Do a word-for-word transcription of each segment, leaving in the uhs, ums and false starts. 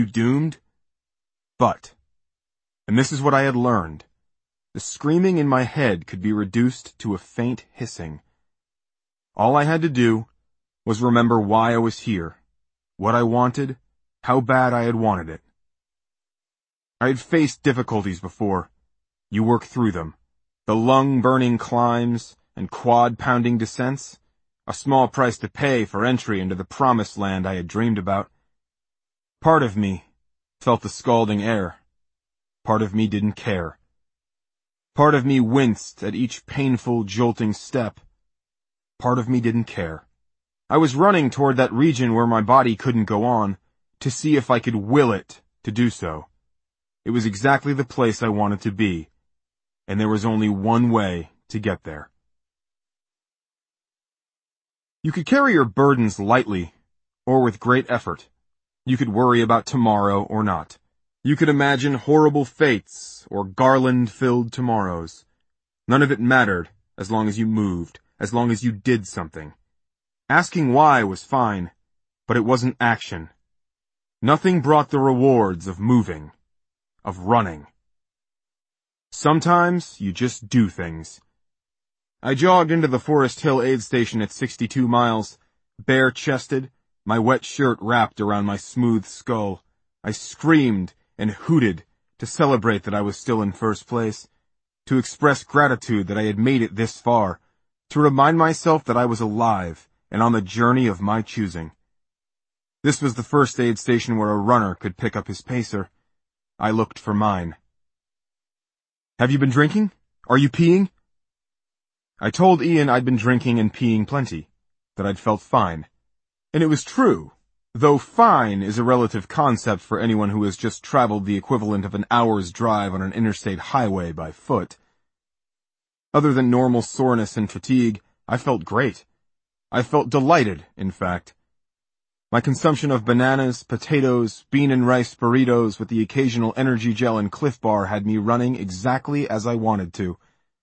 you doomed? But, and this is what I had learned, the screaming in my head could be reduced to a faint hissing. All I had to do was remember why I was here, what I wanted, how bad I had wanted it. I had faced difficulties before. You work through them. The lung-burning climbs and quad-pounding descents, a small price to pay for entry into the promised land I had dreamed about. Part of me felt the scalding air. Part of me didn't care. Part of me winced at each painful, jolting step. Part of me didn't care. I was running toward that region where my body couldn't go on, to see if I could will it to do so. It was exactly the place I wanted to be, and there was only one way to get there. You could carry your burdens lightly, or with great effort. You could worry about tomorrow or not. You could imagine horrible fates or garland-filled tomorrows. None of it mattered as long as you moved, as long as you did something. Asking why was fine, but it wasn't action. Nothing brought the rewards of moving, of running. Sometimes you just do things. I jogged into the Forest Hill aid station at sixty-two miles, bare-chested, my wet shirt wrapped around my smooth skull. I screamed and hooted to celebrate that I was still in first place, to express gratitude that I had made it this far, to remind myself that I was alive and on the journey of my choosing. This was the first aid station where a runner could pick up his pacer. I looked for mine. Have you been drinking? Are you peeing? I told Ian I'd been drinking and peeing plenty, that I'd felt fine. And it was true, though fine is a relative concept for anyone who has just traveled the equivalent of an hour's drive on an interstate highway by foot. Other than normal soreness and fatigue, I felt great. I felt delighted, in fact. My consumption of bananas, potatoes, bean and rice burritos with the occasional energy gel and Cliff Bar had me running exactly as I wanted to.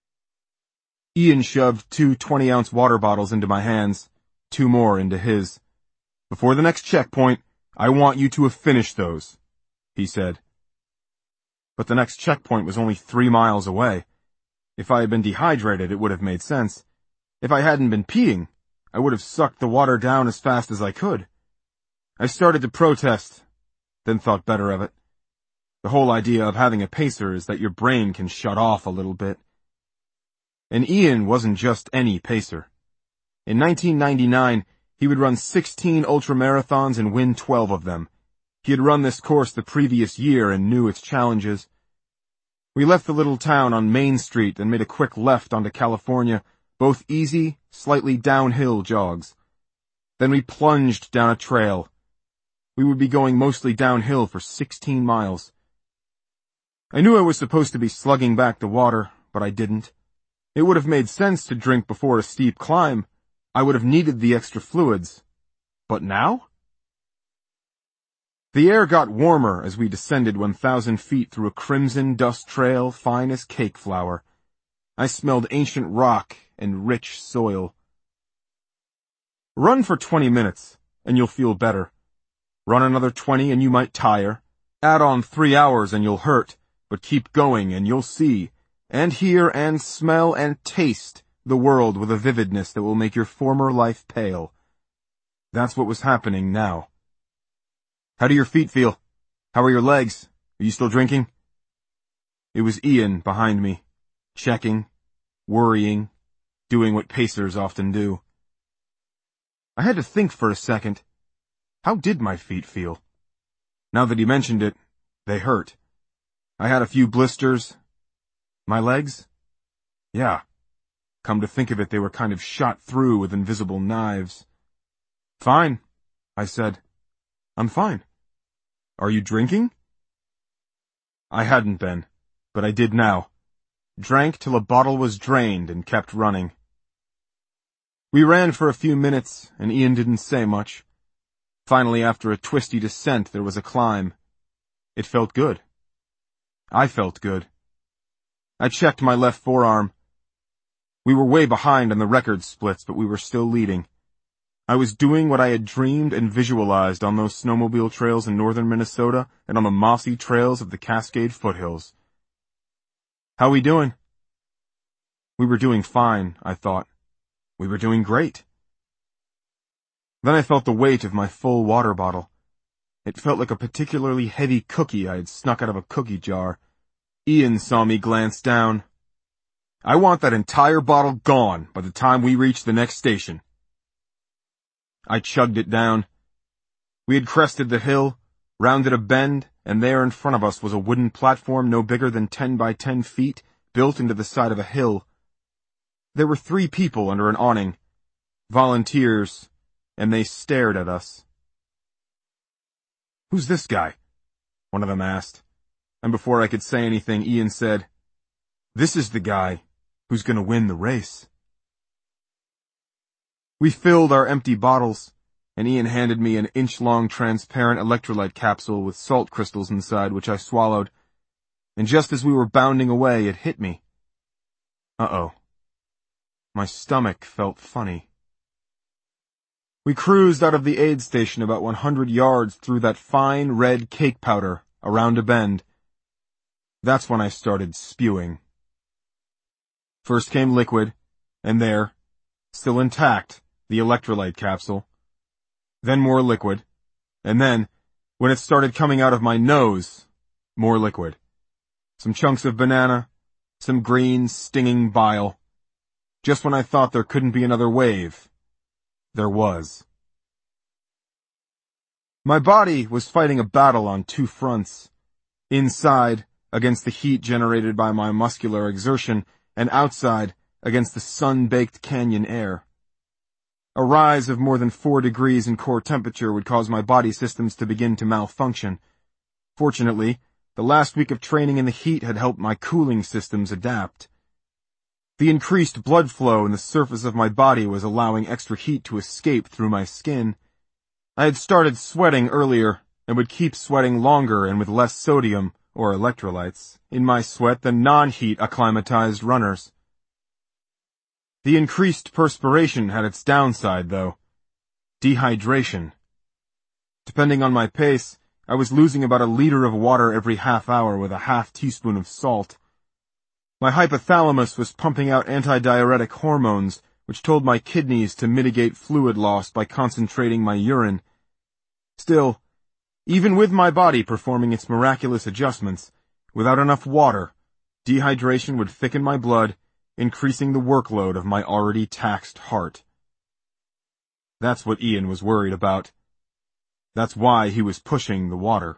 Ian shoved two twenty-ounce water bottles into my hands, two more into his. Before the next checkpoint, I want you to have finished those, he said. But the next checkpoint was only three miles away. If I had been dehydrated, it would have made sense. If I hadn't been peeing, I would have sucked the water down as fast as I could. I started to protest, then thought better of it. The whole idea of having a pacer is that your brain can shut off a little bit. And Ian wasn't just any pacer. In nineteen ninety-nine, he would run sixteen ultramarathons and win twelve of them. He had run this course the previous year and knew its challenges. We left the little town on Main Street and made a quick left onto California, both easy, slightly downhill jogs. Then we plunged down a trail. We would be going mostly downhill for sixteen miles. I knew I was supposed to be slugging back the water, but I didn't. It would have made sense to drink before a steep climb. I would have needed the extra fluids. But now? The air got warmer as we descended one thousand feet through a crimson dust trail fine as cake flour. I smelled ancient rock and rich soil. Run for twenty minutes, and you'll feel better. Run another twenty and you might tire. Add on three hours and you'll hurt, but keep going and you'll see, and hear and smell and taste the world with a vividness that will make your former life pale. That's what was happening now. How do your feet feel? How are your legs? Are you still drinking? It was Ian behind me, checking, worrying, doing what pacers often do. I had to think for a second. How did my feet feel? Now that he mentioned it, they hurt. I had a few blisters. My legs? Yeah. Come to think of it, they were kind of shot through with invisible knives. Fine, I said. I'm fine. Are you drinking? I hadn't been, but I did now. Drank till a bottle was drained and kept running. We ran for a few minutes, and Ian didn't say much. Finally, after a twisty descent, there was a climb. It felt good. I felt good. I checked my left forearm. We were way behind on the record splits, but we were still leading. I was doing what I had dreamed and visualized on those snowmobile trails in northern Minnesota and on the mossy trails of the Cascade foothills. How we doing? We were doing fine, I thought. We were doing great. Then I felt the weight of my full water bottle. It felt like a particularly heavy cookie I had snuck out of a cookie jar. Ian saw me glance down. I want that entire bottle gone by the time we reach the next station. I chugged it down. We had crested the hill, rounded a bend, and there in front of us was a wooden platform no bigger than ten by ten feet, built into the side of a hill. There were three people under an awning, volunteers, and they stared at us. "Who's this guy?" one of them asked, and before I could say anything, Ian said, "This is the guy who's going to win the race." We filled our empty bottles, and Ian handed me an inch-long transparent electrolyte capsule with salt crystals inside, which I swallowed, and just as we were bounding away, it hit me. Uh-oh. My stomach felt funny. We cruised out of the aid station about one hundred yards through that fine red cake powder around a bend. That's when I started spewing. First came liquid, and there, still intact, the electrolyte capsule. Then more liquid, and then, when it started coming out of my nose, more liquid. Some chunks of banana, some green, stinging bile. Just when I thought there couldn't be another wave, there was. My body was fighting a battle on two fronts. Inside, against the heat generated by my muscular exertion, and outside, against the sun-baked canyon air. A rise of more than four degrees in core temperature would cause my body systems to begin to malfunction. Fortunately, the last week of training in the heat had helped my cooling systems adapt. The increased blood flow in the surface of my body was allowing extra heat to escape through my skin. I had started sweating earlier, and would keep sweating longer and with less sodium, or electrolytes, in my sweat than non-heat acclimatized runners. The increased perspiration had its downside, though. Dehydration. Depending on my pace, I was losing about a liter of water every half hour with a half teaspoon of salt. My hypothalamus was pumping out antidiuretic hormones, which told my kidneys to mitigate fluid loss by concentrating my urine. Still, even with my body performing its miraculous adjustments, without enough water, dehydration would thicken my blood, increasing the workload of my already taxed heart. That's what Ian was worried about. That's why he was pushing the water.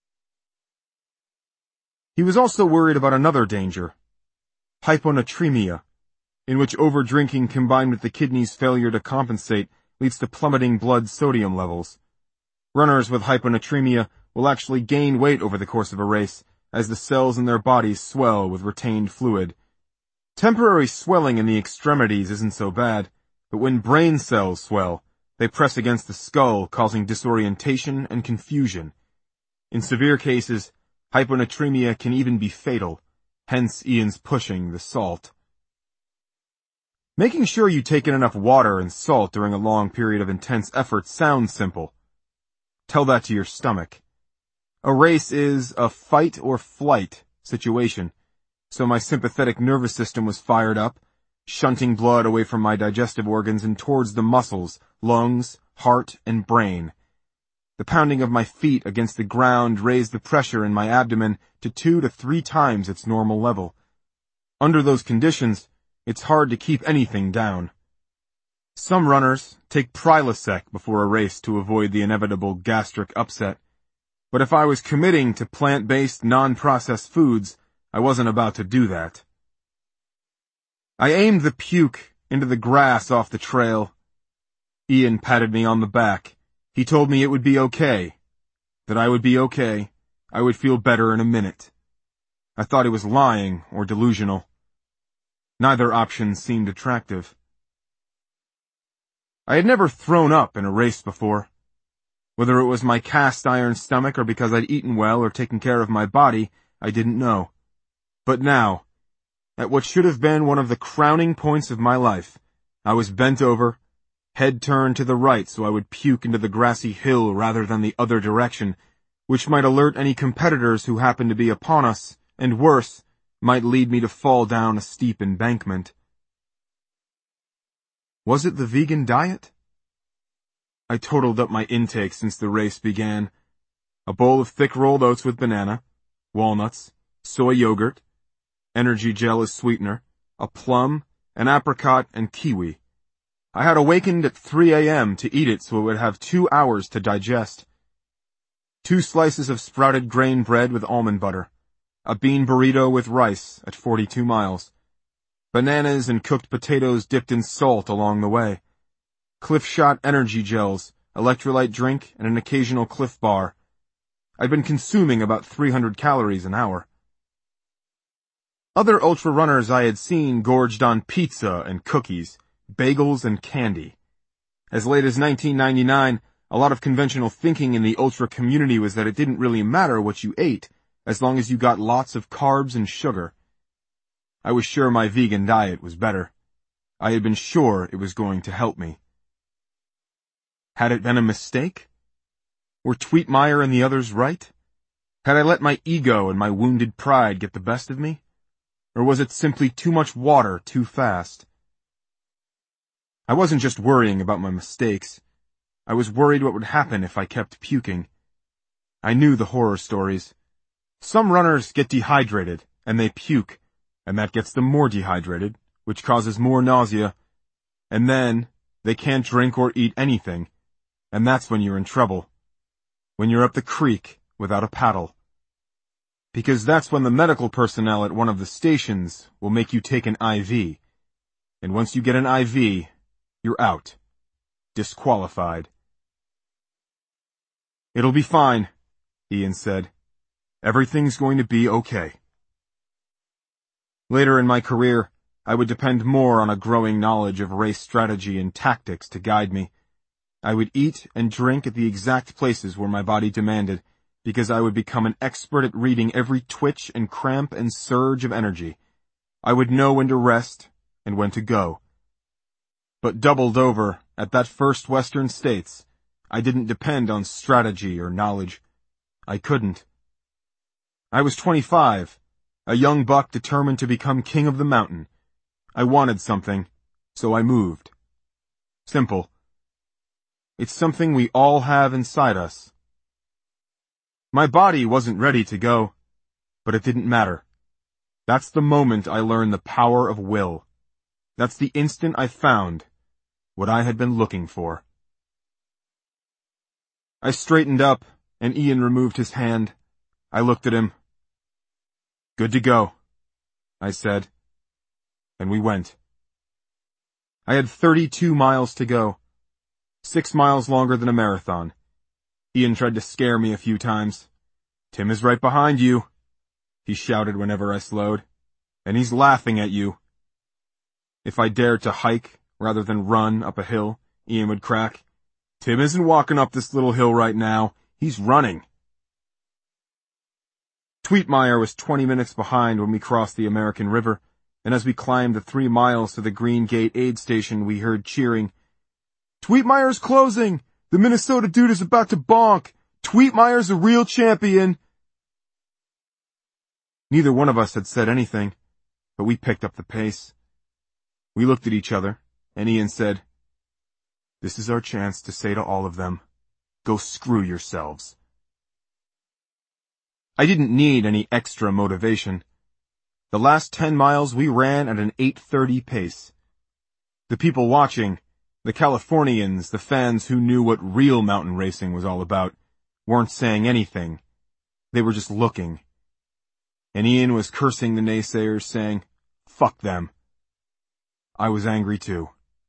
He was also worried about another danger, hyponatremia, in which overdrinking combined with the kidney's failure to compensate leads to plummeting blood sodium levels. Runners with hyponatremia will actually gain weight over the course of a race, as the cells in their bodies swell with retained fluid. Temporary swelling in the extremities isn't so bad, but when brain cells swell, they press against the skull, causing disorientation and confusion. In severe cases, hyponatremia can even be fatal, hence Ian's pushing the salt. Making sure you take in enough water and salt during a long period of intense effort sounds simple. Tell that to your stomach. A race is a fight or flight situation, so my sympathetic nervous system was fired up, shunting blood away from my digestive organs and towards the muscles, lungs, heart, and brain. The pounding of my feet against the ground raised the pressure in my abdomen to two to three times its normal level. Under those conditions, it's hard to keep anything down. Some runners take Prilosec before a race to avoid the inevitable gastric upset, but if I was committing to plant-based, non-processed foods, I wasn't about to do that. I aimed the puke into the grass off the trail. Ian patted me on the back. He told me it would be okay. That I would be okay. I would feel better in a minute. I thought he was lying or delusional. Neither option seemed attractive. I had never thrown up in a race before. Whether it was my cast iron stomach or because I'd eaten well or taken care of my body, I didn't know. But now, at what should have been one of the crowning points of my life, I was bent over, head turned to the right so I would puke into the grassy hill rather than the other direction, which might alert any competitors who happened to be upon us, and worse, might lead me to fall down a steep embankment. Was it the vegan diet? I totaled up my intake since the race began. A bowl of thick rolled oats with banana, walnuts, soy yogurt, energy gel as sweetener, a plum, an apricot, and kiwi. I had awakened at three a m to eat it so it would have two hours to digest. Two slices of sprouted grain bread with almond butter, a bean burrito with rice at forty-two miles, bananas and cooked potatoes dipped in salt along the way, Cliff Shot energy gels, electrolyte drink, and an occasional Cliff bar. I'd been consuming about three hundred calories an hour. Other ultra runners I had seen gorged on pizza and cookies, bagels and candy. As late as nineteen ninety-nine, a lot of conventional thinking in the ultra community was that it didn't really matter what you ate, as long as you got lots of carbs and sugar. I was sure my vegan diet was better. I had been sure it was going to help me. Had it been a mistake? Were Tweetmeyer and the others right? Had I let my ego and my wounded pride get the best of me? Or was it simply too much water too fast? I wasn't just worrying about my mistakes. I was worried what would happen if I kept puking. I knew the horror stories. Some runners get dehydrated, and they puke, and that gets them more dehydrated, which causes more nausea. And then, they can't drink or eat anything, and that's when you're in trouble. When you're up the creek without a paddle. Because that's when the medical personnel at one of the stations will make you take an I V. And once you get an I V, you're out. Disqualified. It'll be fine, Ian said. Everything's going to be okay. Later in my career, I would depend more on a growing knowledge of race strategy and tactics to guide me. I would eat and drink at the exact places where my body demanded, because I would become an expert at reading every twitch and cramp and surge of energy. I would know when to rest and when to go. But doubled over, at that first Western States, I didn't depend on strategy or knowledge. I couldn't. I was twenty-five, a young buck determined to become king of the mountain. I wanted something, so I moved. Simple. It's something we all have inside us. My body wasn't ready to go, but it didn't matter. That's the moment I learned the power of will. That's the instant I found what I had been looking for. I straightened up, and Ian removed his hand. I looked at him. Good to go, I said. And we went. I had thirty-two miles to go. Six miles longer than a marathon. Ian tried to scare me a few times. Tim is right behind you, he shouted whenever I slowed. And he's laughing at you. If I dared to hike rather than run up a hill, Ian would crack. Tim isn't walking up this little hill right now. He's running. Tweetmeyer was twenty minutes behind when we crossed the American River, and as we climbed the three miles to the Green Gate aid station, we heard cheering. Tweetmeyer's closing! The Minnesota dude is about to bonk! Tweetmeyer's a real champion! Neither one of us had said anything, but we picked up the pace. We looked at each other, and Ian said, This is our chance to say to all of them, go screw yourselves. I didn't need any extra motivation. The last ten miles we ran at an eight thirty pace. The people watching, the Californians, the fans who knew what real mountain racing was all about, weren't saying anything. They were just looking. And Ian was cursing the naysayers, saying, fuck them. I was angry too.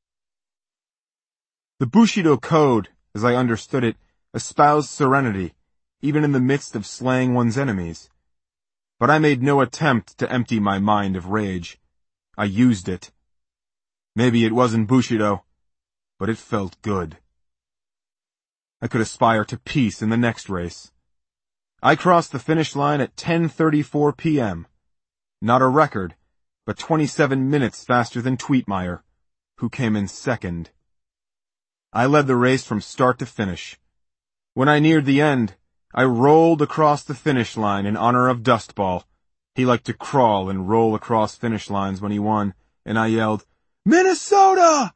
The Bushido Code, as I understood it, espoused serenity, even in the midst of slaying one's enemies. But I made no attempt to empty my mind of rage. I used it. Maybe it wasn't Bushido, but it felt good. I could aspire to peace in the next race. I crossed the finish line at ten thirty-four p m Not a record, but twenty-seven minutes faster than Tweetmeyer, who came in second. I led the race from start to finish. When I neared the end, I rolled across the finish line in honor of Dustball. He liked to crawl and roll across finish lines when he won, and I yelled, "Minnesota!"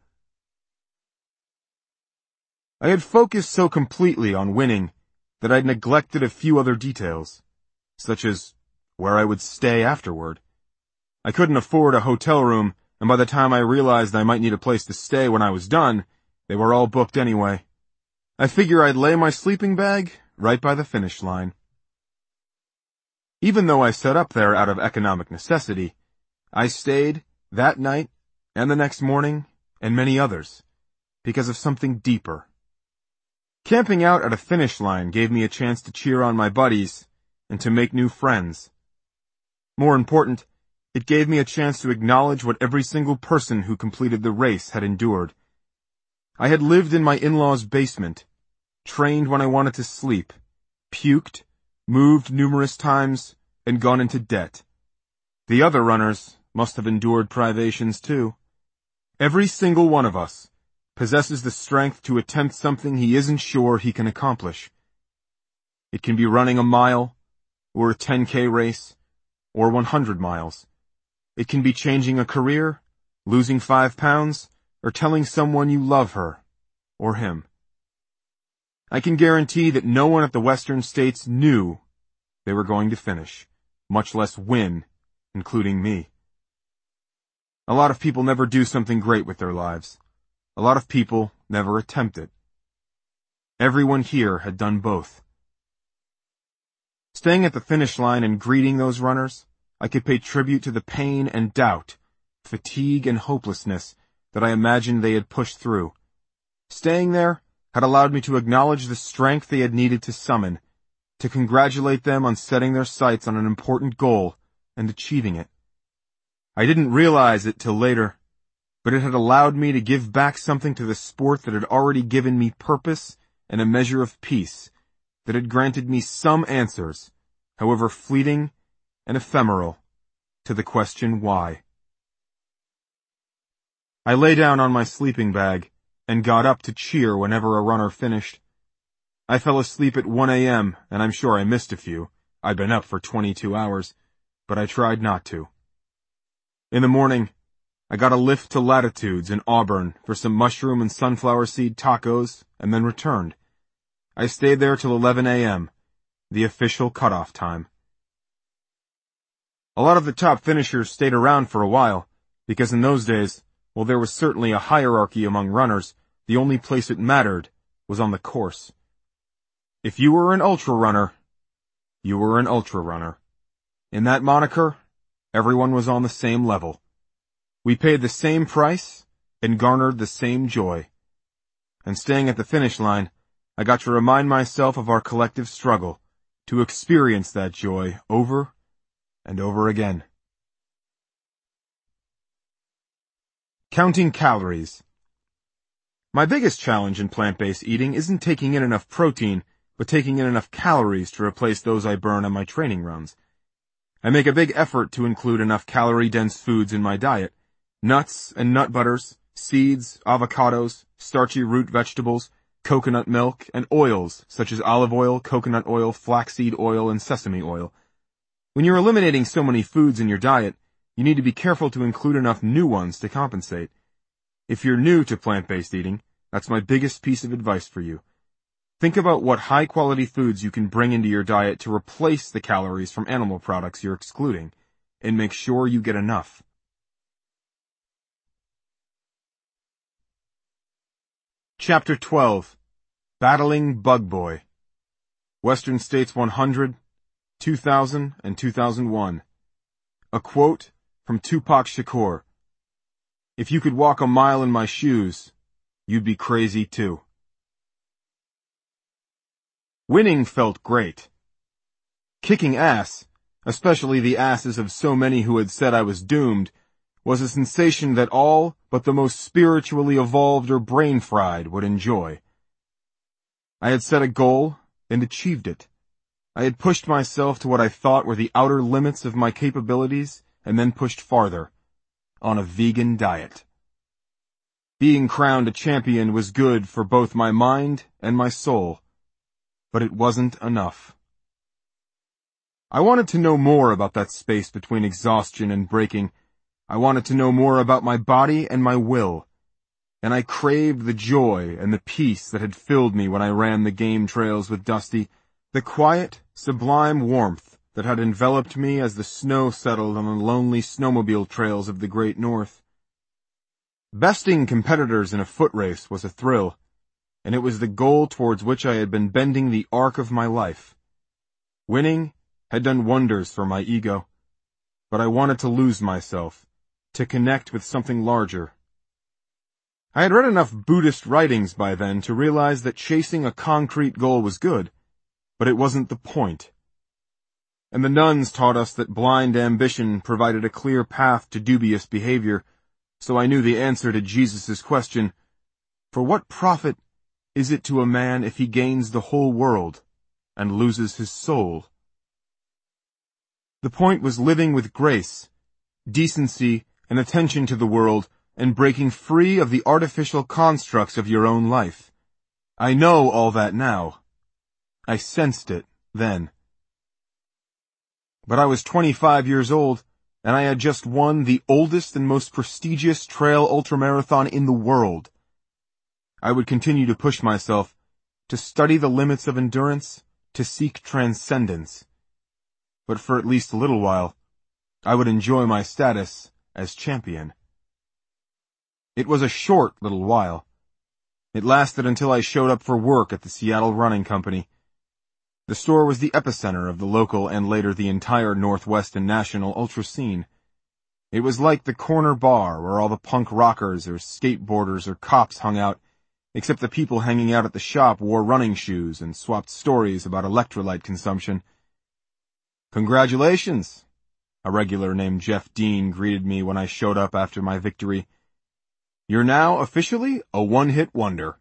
I had focused so completely on winning that I'd neglected a few other details, such as where I would stay afterward. I couldn't afford a hotel room, and by the time I realized I might need a place to stay when I was done, they were all booked anyway. I figure I'd lay my sleeping bag right by the finish line. Even though I set up there out of economic necessity, I stayed that night and the next morning and many others because of something deeper. Camping out at a finish line gave me a chance to cheer on my buddies and to make new friends. More important, it gave me a chance to acknowledge what every single person who completed the race had endured. I had lived in my in-laws' basement, trained when I wanted to sleep, puked, moved numerous times, and gone into debt. The other runners must have endured privations too. Every single one of us possesses the strength to attempt something he isn't sure he can accomplish. It can be running a mile, or a ten K race, or one hundred miles. It can be changing a career, losing five pounds, or telling someone you love her, or him. I can guarantee that no one at the Western States knew they were going to finish, much less win, including me. A lot of people never do something great with their lives. A lot of people never attempt it. Everyone here had done both. Staying at the finish line and greeting those runners, I could pay tribute to the pain and doubt, fatigue and hopelessness that I imagined they had pushed through. Staying there had allowed me to acknowledge the strength they had needed to summon, to congratulate them on setting their sights on an important goal and achieving it. I didn't realize it till later, but it had allowed me to give back something to the sport that had already given me purpose and a measure of peace, that had granted me some answers, however fleeting and ephemeral, to the question why. I lay down on my sleeping bag and got up to cheer whenever a runner finished. I fell asleep at one A M, and I'm sure I missed a few. I'd been up for twenty-two hours, but I tried not to. In the morning, I got a lift to Latitudes in Auburn for some mushroom and sunflower seed tacos, and then returned. I stayed there till eleven A M, the official cutoff time. A lot of the top finishers stayed around for a while, because in those days, while there was certainly a hierarchy among runners, the only place it mattered was on the course. If you were an ultra runner, you were an ultra runner. In that moniker, everyone was on the same level. We paid the same price and garnered the same joy. And staying at the finish line, I got to remind myself of our collective struggle, to experience that joy over and over again. Counting calories. My biggest challenge in plant-based eating isn't taking in enough protein, but taking in enough calories to replace those I burn on my training runs. I make a big effort to include enough calorie-dense foods in my diet. Nuts and nut butters, seeds, avocados, starchy root vegetables, coconut milk, and oils such as olive oil, coconut oil, flaxseed oil, and sesame oil. When you're eliminating so many foods in your diet, you need to be careful to include enough new ones to compensate. If you're new to plant-based eating, that's my biggest piece of advice for you. Think about what high-quality foods you can bring into your diet to replace the calories from animal products you're excluding, and make sure you get enough. Chapter twelve. Battling Bug Boy. Western States one hundred, two thousand, and two thousand one. A quote from Tupac Shakur. If you could walk a mile in my shoes, you'd be crazy too. Winning felt great. Kicking ass, especially the asses of so many who had said I was doomed, was a sensation that all but the most spiritually evolved or brain-fried would enjoy. I had set a goal and achieved it. I had pushed myself to what I thought were the outer limits of my capabilities and then pushed farther, on a vegan diet. Being crowned a champion was good for both my mind and my soul, but it wasn't enough. I wanted to know more about that space between exhaustion and breaking. I wanted to know more about my body and my will, and I craved the joy and the peace that had filled me when I ran the game trails with Dusty, the quiet, sublime warmth that had enveloped me as the snow settled on the lonely snowmobile trails of the Great North. Besting competitors in a foot race was a thrill, and it was the goal towards which I had been bending the arc of my life. Winning had done wonders for my ego, but I wanted to lose myself, to connect with something larger. I had read enough Buddhist writings by then to realize that chasing a concrete goal was good, but it wasn't the point. And the nuns taught us that blind ambition provided a clear path to dubious behavior, so I knew the answer to Jesus' question, "For what profit is it to a man if he gains the whole world and loses his soul?" The point was living with grace, decency, and attention to the world, and breaking free of the artificial constructs of your own life. I know all that now. I sensed it then. But I was twenty-five years old, and I had just won the oldest and most prestigious trail ultramarathon in the world. I would continue to push myself, to study the limits of endurance, to seek transcendence. But for at least a little while, I would enjoy my status as champion. It was a short little while. It lasted until I showed up for work at the Seattle Running Company. The store was the epicenter of the local and later the entire Northwest and national ultra scene. It was like the corner bar where all the punk rockers or skateboarders or cops hung out, except the people hanging out at the shop wore running shoes and swapped stories about electrolyte consumption. "Congratulations," a regular named Jeff Dean greeted me when I showed up after my victory. "You're now officially a one-hit wonder."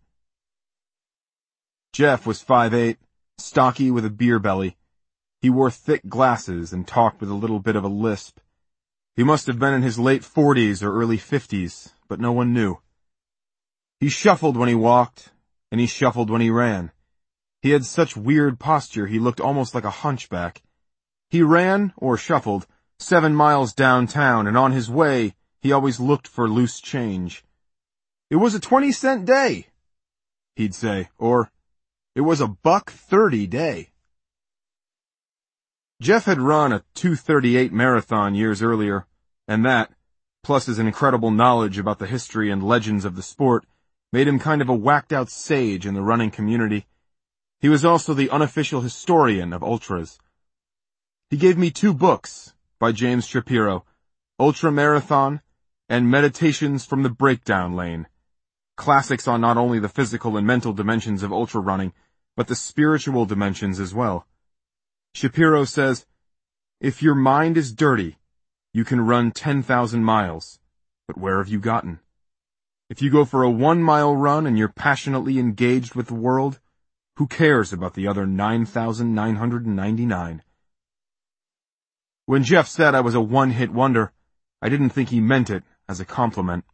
Jeff was five eight, stocky with a beer belly. He wore thick glasses and talked with a little bit of a lisp. He must have been in his late forties or early fifties, but no one knew. He shuffled when he walked, and he shuffled when he ran. He had such weird posture he looked almost like a hunchback. He ran, or shuffled, seven miles downtown, and on his way, he always looked for loose change. "It was a twenty-cent day," he'd say, or, "It was a buck thirty day." Jeff had run a two thirty-eight marathon years earlier, and that, plus his incredible knowledge about the history and legends of the sport, made him kind of a whacked-out sage in the running community. He was also the unofficial historian of ultras. He gave me two books by James Shapiro, Ultra Marathon and Meditations from the Breakdown Lane, classics on not only the physical and mental dimensions of ultra running, but the spiritual dimensions as well. Shapiro says, "If your mind is dirty, you can run ten thousand miles, but where have you gotten? If you go for a one-mile run and you're passionately engaged with the world, who cares about the other nine thousand nine hundred ninety-nine? When Jeff said I was a one-hit wonder, I didn't think he meant it as a compliment.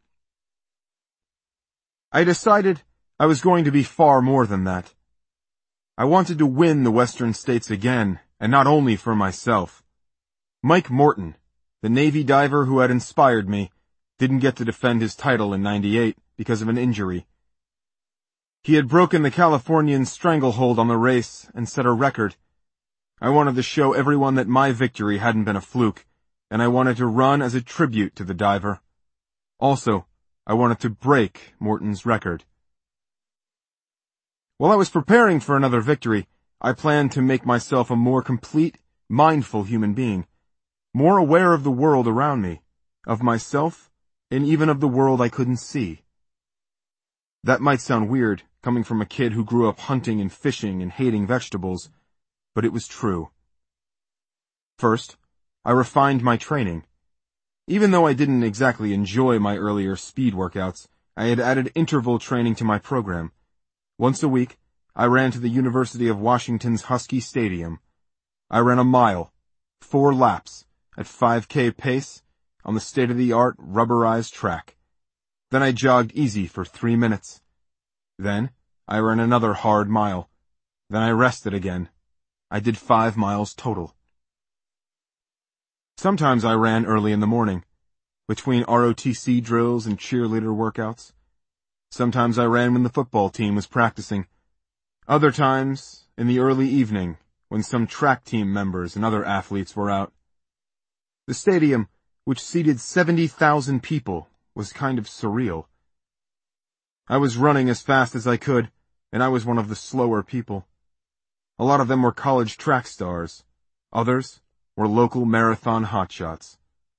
I decided I was going to be far more than that. I wanted to win the Western States again, and not only for myself. Mike Morton, the Navy diver who had inspired me, didn't get to defend his title in ninety-eight because of an injury. He had broken the Californian stranglehold on the race and set a record. I wanted to show everyone that my victory hadn't been a fluke, and I wanted to run as a tribute to the diver. Also, I wanted to break Morton's record. While I was preparing for another victory, I planned to make myself a more complete, mindful human being, more aware of the world around me, of myself, and even of the world I couldn't see. That might sound weird, coming from a kid who grew up hunting and fishing and hating vegetables, but it was true. First, I refined my training. Even though I didn't exactly enjoy my earlier speed workouts, I had added interval training to my program. Once a week, I ran to the University of Washington's Husky Stadium. I ran a mile, four laps, at five K pace, on the state-of-the-art rubberized track. Then I jogged easy for three minutes. Then I ran another hard mile. Then I rested again. I did five miles total. Sometimes I ran early in the morning, between R O T C drills and cheerleader workouts. Sometimes I ran when the football team was practicing. Other times, in the early evening, when some track team members and other athletes were out. The stadium, which seated seventy thousand people, was kind of surreal. I was running as fast as I could, and I was one of the slower people. A lot of them were college track stars. Others were local marathon hotshots.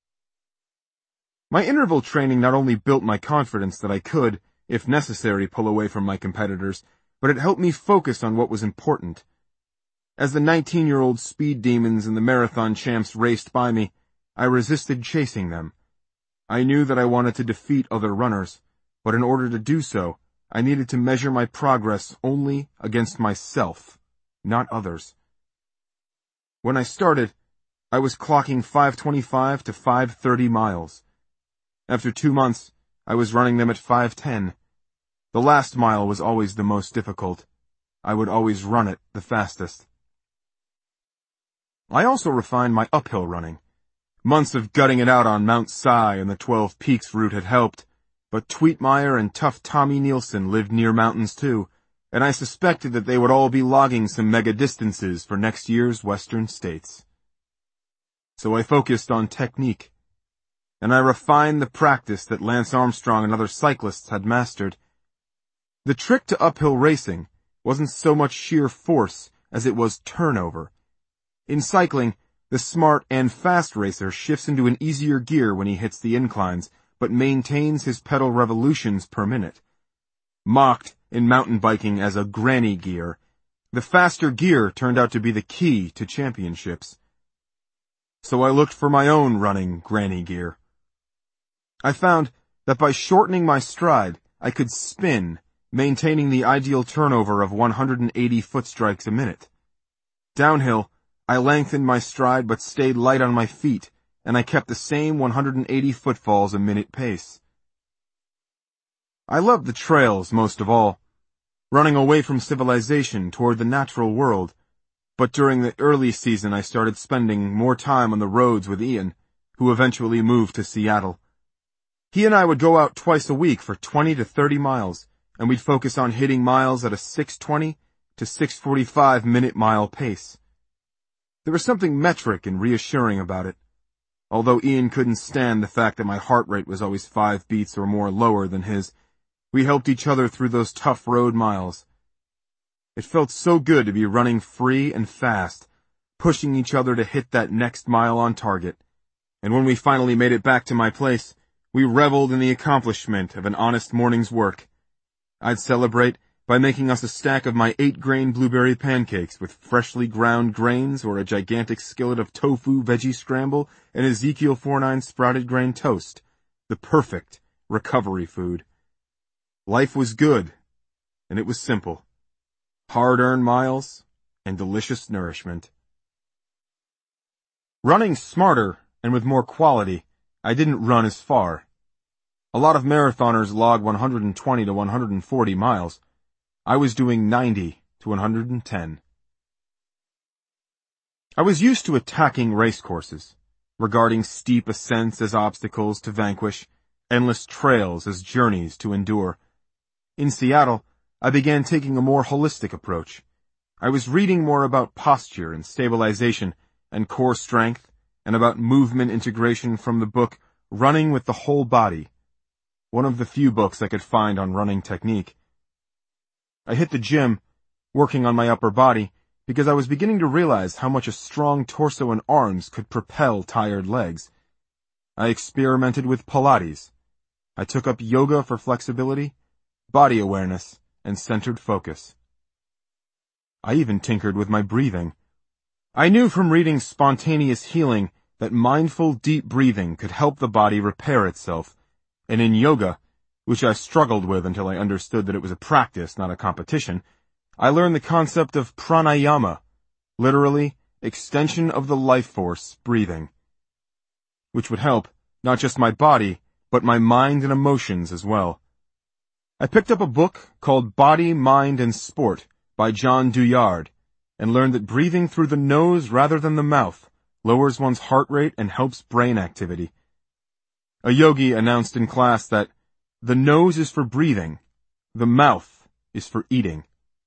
My interval training not only built my confidence that I could, if necessary, pull away from my competitors, but it helped me focus on what was important. As the nineteen-year-old speed demons and the marathon champs raced by me, I resisted chasing them. I knew that I wanted to defeat other runners, but in order to do so, I needed to measure my progress only against myself, not others. When I started, I was clocking five twenty-five to five thirty miles. After two months, I was running them at five ten. The last mile was always the most difficult. I would always run it the fastest. I also refined my uphill running. Months of gutting it out on Mount Si and the Twelve Peaks route had helped, but Tweetmeyer and tough Tommy Nielsen lived near mountains too, and I suspected that they would all be logging some mega distances for next year's Western States. So I focused on technique, and I refined the practice that Lance Armstrong and other cyclists had mastered. The trick to uphill racing wasn't so much sheer force as it was turnover. In cycling, the smart and fast racer shifts into an easier gear when he hits the inclines, but maintains his pedal revolutions per minute. Mocked in mountain biking as a granny gear, the faster gear turned out to be the key to championships. So I looked for my own running granny gear. I found that by shortening my stride, I could spin, maintaining the ideal turnover of one hundred eighty foot strikes a minute. Downhill, I lengthened my stride but stayed light on my feet, and I kept the same one hundred eighty footfalls a minute pace. I loved the trails most of all, running away from civilization toward the natural world, but during the early season I started spending more time on the roads with Ian, who eventually moved to Seattle. He and I would go out twice a week for twenty to thirty miles, and we'd focus on hitting miles at a six twenty to six forty-five minute mile pace. There was something metric and reassuring about it. Although Ian couldn't stand the fact that my heart rate was always five beats or more lower than his, we helped each other through those tough road miles. It felt so good to be running free and fast, pushing each other to hit that next mile on target. And when we finally made it back to my place, we reveled in the accomplishment of an honest morning's work. I'd celebrate by making us a stack of my eight-grain blueberry pancakes with freshly ground grains or a gigantic skillet of tofu veggie scramble and Ezekiel forty-nine sprouted grain toast, the perfect recovery food. Life was good, and it was simple. Hard-earned miles and delicious nourishment. Running smarter and with more quality, I didn't run as far. A lot of marathoners log one hundred twenty to one hundred forty miles. I was doing ninety to one hundred ten. I was used to attacking race courses, regarding steep ascents as obstacles to vanquish, endless trails as journeys to endure. In Seattle, I began taking a more holistic approach. I was reading more about posture and stabilization and core strength, and about movement integration from the book Running with the Whole Body, one of the few books I could find on running technique. I hit the gym, working on my upper body, because I was beginning to realize how much a strong torso and arms could propel tired legs. I experimented with Pilates. I took up yoga for flexibility, body awareness, and centered focus. I even tinkered with my breathing. I knew from reading Spontaneous Healing that mindful deep breathing could help the body repair itself, and in yoga, which I struggled with until I understood that it was a practice, not a competition, I learned the concept of pranayama, literally, extension of the life force breathing, which would help not just my body, but my mind and emotions as well. I picked up a book called Body, Mind, and Sport by John Douillard and learned that breathing through the nose rather than the mouth lowers one's heart rate and helps brain activity. A yogi announced in class that the nose is for breathing, the mouth is for eating.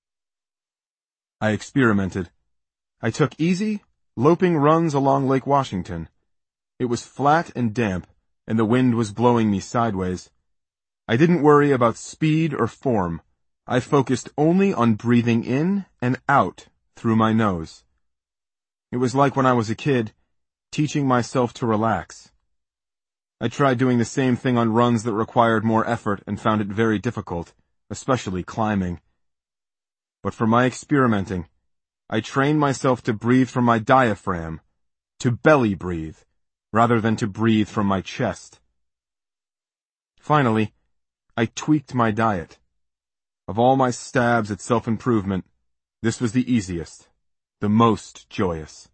I experimented. I took easy, loping runs along Lake Washington. It was flat and damp, and the wind was blowing me sideways. I didn't worry about speed or form. I focused only on breathing in and out through my nose. It was like when I was a kid, teaching myself to relax. I tried doing the same thing on runs that required more effort and found it very difficult, especially climbing. But for my experimenting, I trained myself to breathe from my diaphragm, to belly breathe, rather than to breathe from my chest. Finally, I tweaked my diet. Of all my stabs at self-improvement, this was the easiest, the most joyous.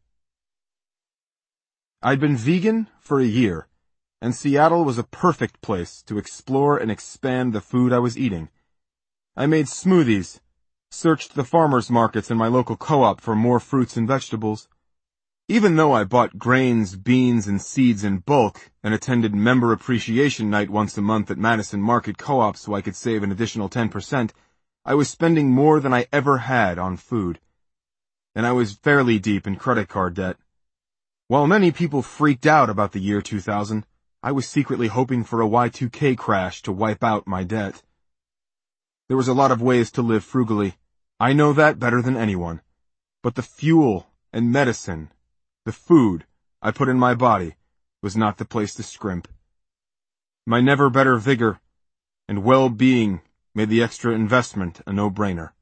I'd been vegan for a year, and Seattle was a perfect place to explore and expand the food I was eating. I made smoothies, searched the farmers' markets in my local co-op for more fruits and vegetables. Even though I bought grains, beans, and seeds in bulk and attended Member Appreciation Night once a month at Madison Market Co-op so I could save an additional ten percent, I was spending more than I ever had on food. And I was fairly deep in credit card debt. While many people freaked out about the year two thousand, I was secretly hoping for a Y two K crash to wipe out my debt. There was a lot of ways to live frugally. I know that better than anyone. But the fuel and medicine, the food I put in my body, was not the place to scrimp. My never-better vigor and well-being made the extra investment a no-brainer.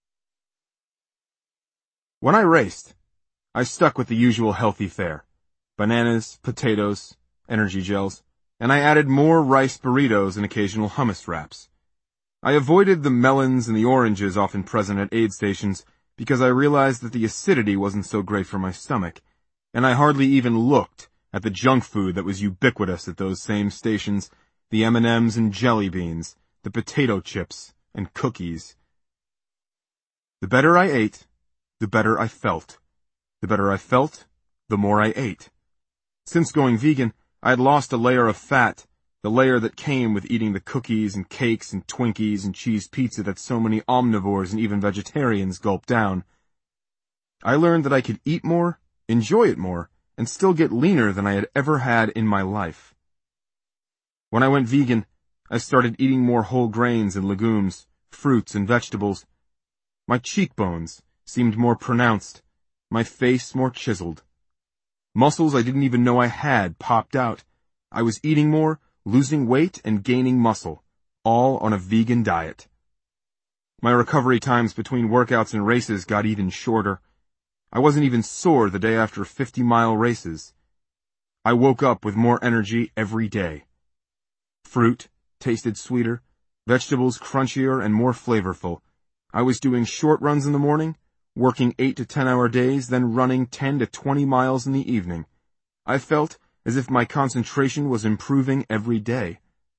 When I raced, I stuck with the usual healthy fare. Bananas, potatoes, energy gels, and I added more rice burritos and occasional hummus wraps. I avoided the melons and the oranges often present at aid stations because I realized that the acidity wasn't so great for my stomach, and I hardly even looked at the junk food that was ubiquitous at those same stations, the M and M's and jelly beans, the potato chips, and cookies. The better I ate, the better I felt. The better I felt, the more I ate. Since going vegan, I had lost a layer of fat, the layer that came with eating the cookies and cakes and Twinkies and cheese pizza that so many omnivores and even vegetarians gulp down. I learned that I could eat more, enjoy it more, and still get leaner than I had ever had in my life. When I went vegan, I started eating more whole grains and legumes, fruits and vegetables. My cheekbones seemed more pronounced, my face more chiseled. Muscles I didn't even know I had popped out. I was eating more, losing weight, and gaining muscle, all on a vegan diet. My recovery times between workouts and races got even shorter. I wasn't even sore the day after fifty-mile races. I woke up with more energy every day. Fruit tasted sweeter, vegetables crunchier and more flavorful. I was doing short runs in the morning, working eight to ten hour days, then running ten to twenty miles in the evening. I felt as if my concentration was improving every day.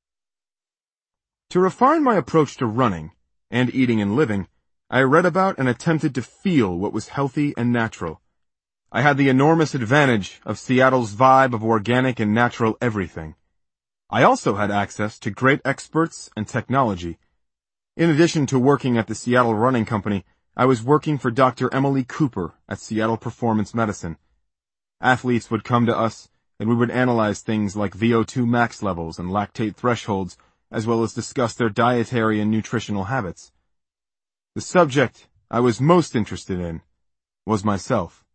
To refine my approach to running, and eating and living, I read about and attempted to feel what was healthy and natural. I had the enormous advantage of Seattle's vibe of organic and natural everything. I also had access to great experts and technology. In addition to working at the Seattle Running Company, I was working for Doctor Emily Cooper at Seattle Performance Medicine. Athletes would come to us, and we would analyze things like V O two max levels and lactate thresholds, as well as discuss their dietary and nutritional habits. The subject I was most interested in was myself.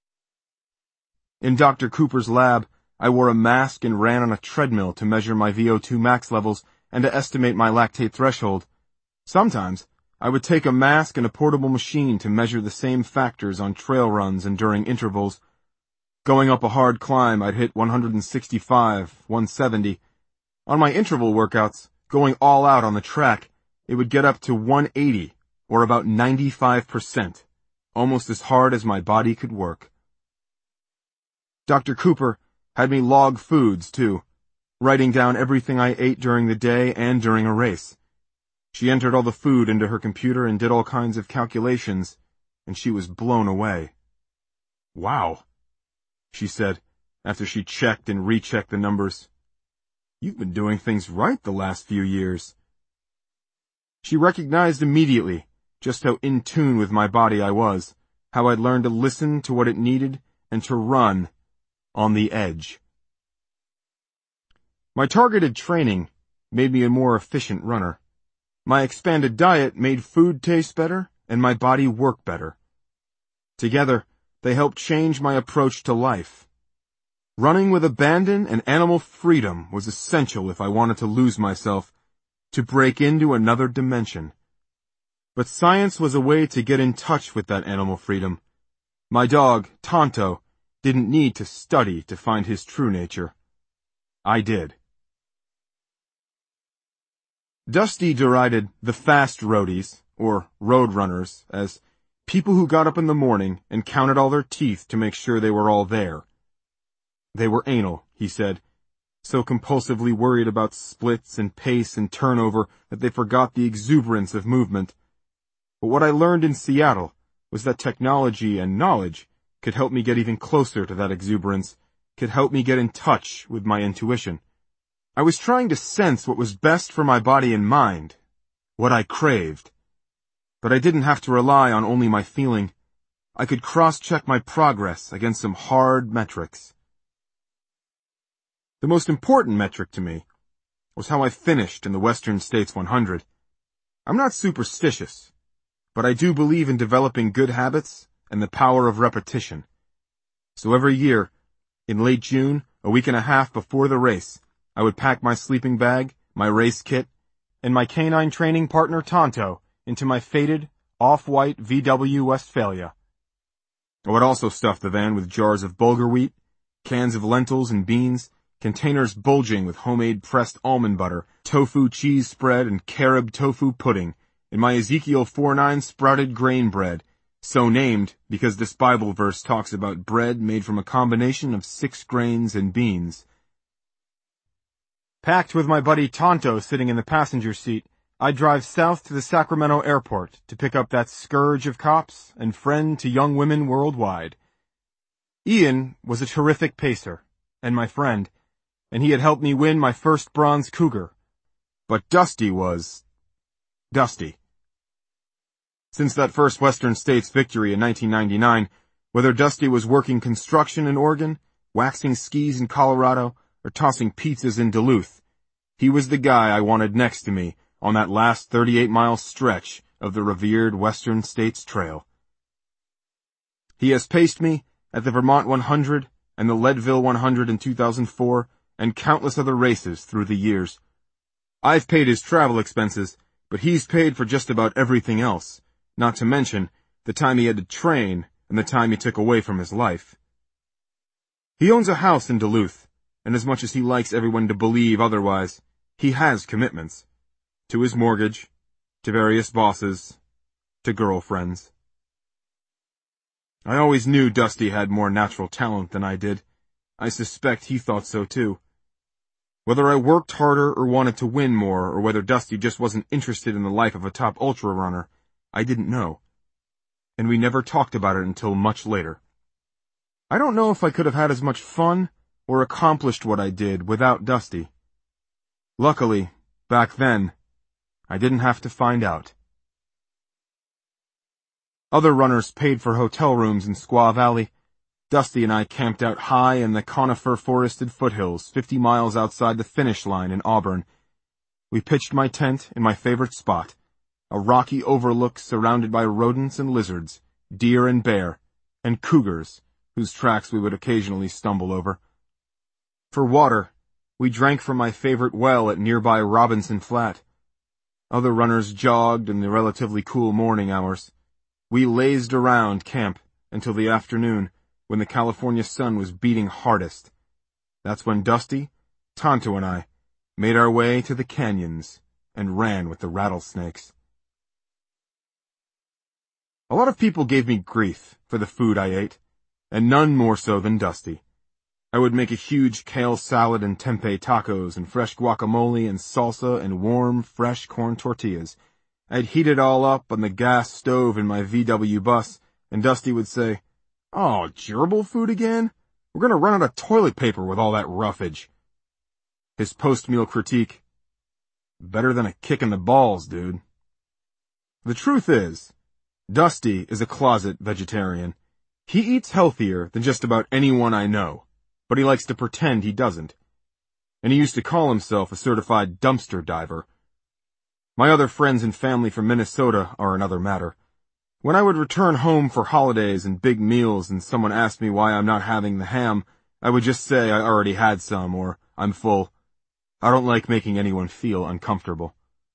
In Doctor Cooper's lab, I wore a mask and ran on a treadmill to measure my V O two max levels and to estimate my lactate threshold. Sometimes, I would take a mask and a portable machine to measure the same factors on trail runs and during intervals. Going up a hard climb, I'd hit one sixty-five, one seventy. On my interval workouts, going all out on the track, it would get up to one eighty, or about ninety-five percent, almost as hard as my body could work. Doctor Cooper had me log foods, too. writing down everything I ate during the day and during a race. She entered all the food into her computer and did all kinds of calculations, and she was blown away. "Wow," she said, after she checked and rechecked the numbers. "You've been doing things right the last few years." She recognized immediately just how in tune with my body I was, how I'd learned to listen to what it needed and to run on the edge. My targeted training made me a more efficient runner. My expanded diet made food taste better and my body work better. Together, they helped change my approach to life. Running with abandon and animal freedom was essential if I wanted to lose myself, to break into another dimension. But science was a way to get in touch with that animal freedom. My dog, Tonto, didn't need to study to find his true nature. I did. Dusty derided the fast roadies, or road runners, as people who got up in the morning and counted all their teeth to make sure they were all there. They were anal, he said, so compulsively worried about splits and pace and turnover that they forgot the exuberance of movement. But what I learned in Seattle was that technology and knowledge could help me get even closer to that exuberance, could help me get in touch with my intuition. I was trying to sense what was best for my body and mind, what I craved. But I didn't have to rely on only my feeling. I could cross-check my progress against some hard metrics. The most important metric to me was how I finished in the Western States one hundred. I'm not superstitious, but I do believe in developing good habits and the power of repetition. So every year, in late June, a week and a half before the race, I would pack my sleeping bag, my race kit, and my canine training partner Tonto into my faded, off-white V W Westphalia. I would also stuff the van with jars of bulgur wheat, cans of lentils and beans, containers bulging with homemade pressed almond butter, tofu cheese spread, and carob tofu pudding, and my Ezekiel four nine sprouted grain bread, so named because this Bible verse talks about bread made from a combination of six grains and beans. Packed with my buddy Tonto sitting in the passenger seat, I'd drive south to the Sacramento airport to pick up that scourge of cops and friend to young women worldwide. Ian was a terrific pacer, and my friend, and he had helped me win my first bronze cougar. But Dusty was... Dusty. Since that first Western States victory in nineteen ninety-nine, whether Dusty was working construction in Oregon, waxing skis in Colorado, or tossing pizzas in Duluth, he was the guy I wanted next to me on that last thirty-eight mile stretch of the revered Western States Trail. He has paced me at the Vermont one hundred and the Leadville one hundred in two thousand four and countless other races through the years. I've paid his travel expenses, but he's paid for just about everything else, not to mention the time he had to train and the time he took away from his life. He owns a house in Duluth, and as much as he likes everyone to believe otherwise, he has commitments. To his mortgage, to various bosses, to girlfriends. I always knew Dusty had more natural talent than I did. I suspect he thought so too. Whether I worked harder or wanted to win more, or whether Dusty just wasn't interested in the life of a top ultra runner, I didn't know. And we never talked about it until much later. I don't know if I could have had as much fun or accomplished what I did without Dusty. Luckily, back then, I didn't have to find out. Other runners paid for hotel rooms in Squaw Valley. Dusty and I camped out high in the conifer-forested foothills fifty miles outside the finish line in Auburn. We pitched my tent in my favorite spot, a rocky overlook surrounded by rodents and lizards, deer and bear, and cougars, whose tracks we would occasionally stumble over. For water, we drank from my favorite well at nearby Robinson Flat. Other runners jogged in the relatively cool morning hours. We lazed around camp until the afternoon, when the California sun was beating hardest. That's when Dusty, Tonto, and I made our way to the canyons and ran with the rattlesnakes. A lot of people gave me grief for the food I ate, and none more so than Dusty. I would make a huge kale salad and tempeh tacos and fresh guacamole and salsa and warm, fresh corn tortillas. I'd heat it all up on the gas stove in my V W bus, and Dusty would say, "Oh, gerbil food again? We're gonna run out of toilet paper with all that roughage." His post-meal critique, "Better than a kick in the balls, dude." The truth is, Dusty is a closet vegetarian. He eats healthier than just about anyone I know, but he likes to pretend he doesn't. And he used to call himself a certified dumpster diver. My other friends and family from Minnesota are another matter. When I would return home for holidays and big meals and someone asked me why I'm not having the ham, I would just say I already had some, or I'm full. I don't like making anyone feel uncomfortable.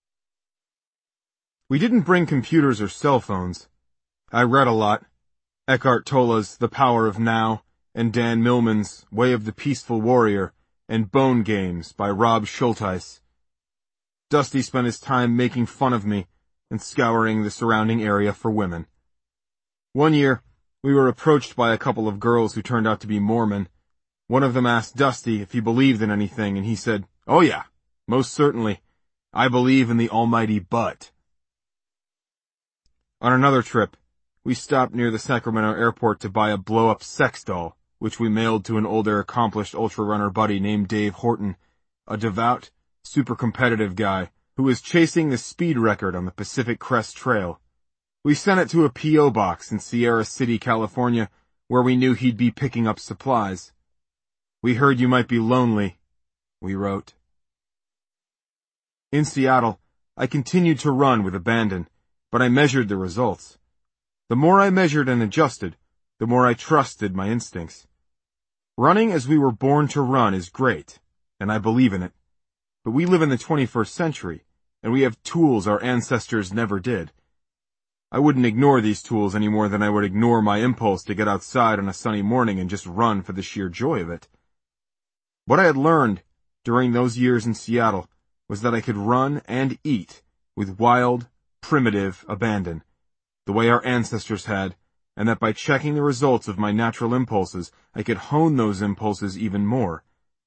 We didn't bring computers or cell phones. I read a lot. Eckhart Tolle's The Power of Now, and Dan Millman's Way of the Peaceful Warrior, and Bone Games by Rob Schulteis. Dusty spent his time making fun of me and scouring the surrounding area for women. One year, we were approached by a couple of girls who turned out to be Mormon. One of them asked Dusty if he believed in anything, and he said, "Oh yeah, most certainly. I believe in the almighty butt." On another trip, we stopped near the Sacramento airport to buy a blow-up sex doll, which we mailed to an older accomplished ultra-runner buddy named Dave Horton, a devout, super competitive guy who was chasing the speed record on the Pacific Crest Trail. We sent it to a P O box in Sierra City, California, where we knew he'd be picking up supplies. "We heard you might be lonely," we wrote. In Seattle, I continued to run with abandon, but I measured the results. The more I measured and adjusted, the more I trusted my instincts. Running as we were born to run is great, and I believe in it. But we live in the twenty-first century, and we have tools our ancestors never did. I wouldn't ignore these tools any more than I would ignore my impulse to get outside on a sunny morning and just run for the sheer joy of it. What I had learned during those years in Seattle was that I could run and eat with wild, primitive abandon, the way our ancestors had, and that by checking the results of my natural impulses, I could hone those impulses even more.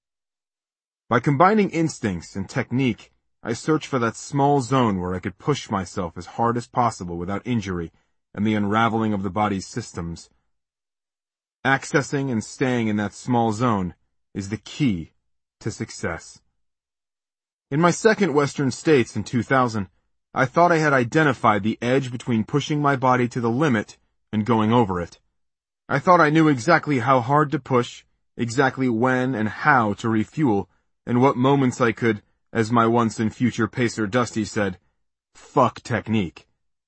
By combining instincts and technique, I searched for that small zone where I could push myself as hard as possible without injury and the unraveling of the body's systems. Accessing and staying in that small zone is the key to success. In my second Western States in two thousand, I thought I had identified the edge between pushing my body to the limit and going over it. I thought I knew exactly how hard to push, exactly when and how to refuel, and what moments I could, as my once and future pacer Dusty said, fuck technique.